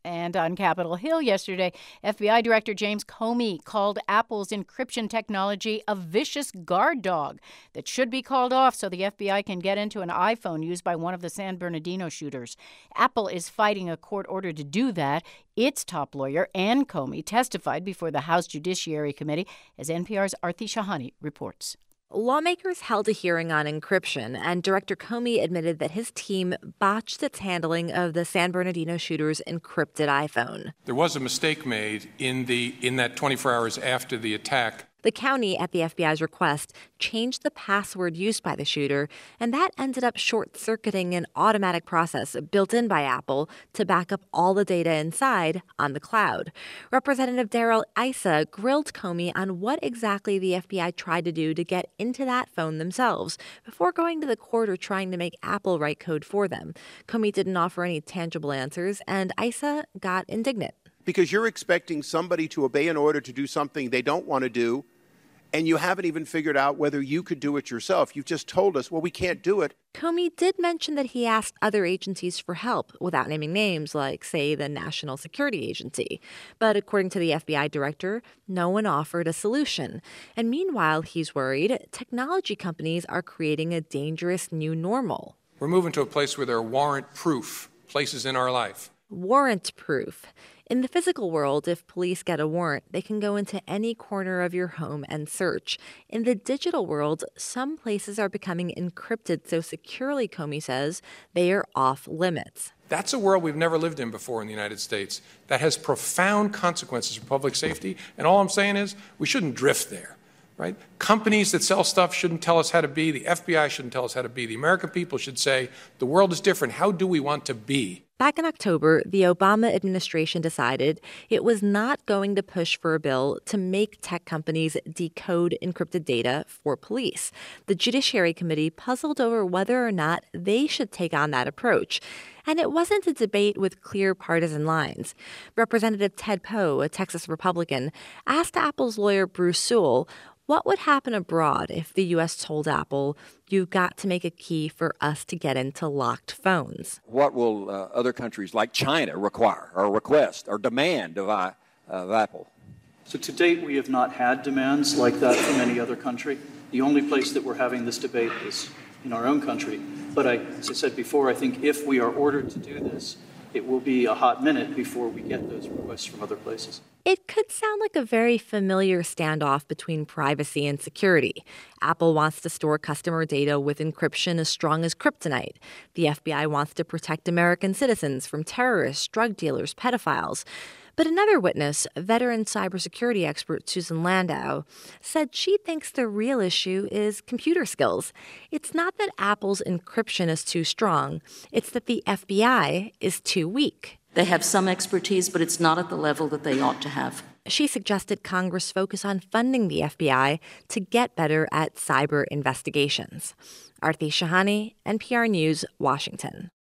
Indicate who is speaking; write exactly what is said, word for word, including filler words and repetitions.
Speaker 1: And on Capitol Hill yesterday, F B I Director James Comey called Apple's encryption technology a vicious guard dog that should be called off so the F B I can get into an iPhone used by one of the San Bernardino shooters. Apple is fighting a court order to do that. Its top lawyer, Ann Comey, testified before the House Judiciary Committee, as N P R's Aarti Shahani reports.
Speaker 2: Lawmakers held a hearing on encryption, and Director Comey admitted that his team botched its handling of the San Bernardino shooter's encrypted iPhone.
Speaker 3: There was a mistake made in the in that twenty-four hours after the attack.
Speaker 2: The county, at the F B I's request, changed the password used by the shooter, and that ended up short-circuiting an automatic process built in by Apple to back up all the data inside on the cloud. Representative Darrell Issa grilled Comey on what exactly the F B I tried to do to get into that phone themselves before going to the court or trying to make Apple write code for them. Comey didn't offer any tangible answers, and Issa got indignant.
Speaker 4: Because you're expecting somebody to obey an order to do something they don't want to do, and you haven't even figured out whether you could do it yourself. You've just told us, well, we can't do it.
Speaker 2: Comey did mention that he asked other agencies for help without naming names, like, say, the National Security Agency. But according to the F B I director, no one offered a solution. And meanwhile, he's worried technology companies are creating a dangerous new normal.
Speaker 3: We're moving to a place where there are warrant-proof places in our life.
Speaker 2: Warrant-proof. In the physical world, if police get a warrant, they can go into any corner of your home and search. In the digital world, some places are becoming encrypted so securely, Comey says, they are off limits.
Speaker 3: That's a world we've never lived in before in the United States. That has profound consequences for public safety. And all I'm saying is we shouldn't drift there, right? Companies that sell stuff shouldn't tell us how to be. The F B I shouldn't tell us how to be. The American people should say, the world is different. How do we want to be?
Speaker 2: Back in October, the Obama administration decided it was not going to push for a bill to make tech companies decode encrypted data for police. The Judiciary Committee puzzled over whether or not they should take on that approach. And it wasn't a debate with clear partisan lines. Representative Ted Poe, a Texas Republican, asked Apple's lawyer Bruce Sewell what would happen abroad if the U S told Apple, you've got to make a key for us to get into locked phones?
Speaker 5: What will uh, other countries like China require or request or demand of, I, of Apple?
Speaker 6: So to date, we have not had demands like that from any other country. The only place that we're having this debate is in our own country. But I, as I said before, I think if we are ordered to do this, it will be a hot minute before we get those requests from other places.
Speaker 2: It could sound like a very familiar standoff between privacy and security. Apple wants to store customer data with encryption as strong as kryptonite. The F B I wants to protect American citizens from terrorists, drug dealers, pedophiles. But another witness, veteran cybersecurity expert Susan Landau, said she thinks the real issue is computer skills. It's not that Apple's encryption is too strong. It's that the F B I is too weak.
Speaker 7: They have some expertise, but it's not at the level that they ought to have.
Speaker 2: She suggested Congress focus on funding the F B I to get better at cyber investigations. Aarti Shahani, N P R News, Washington.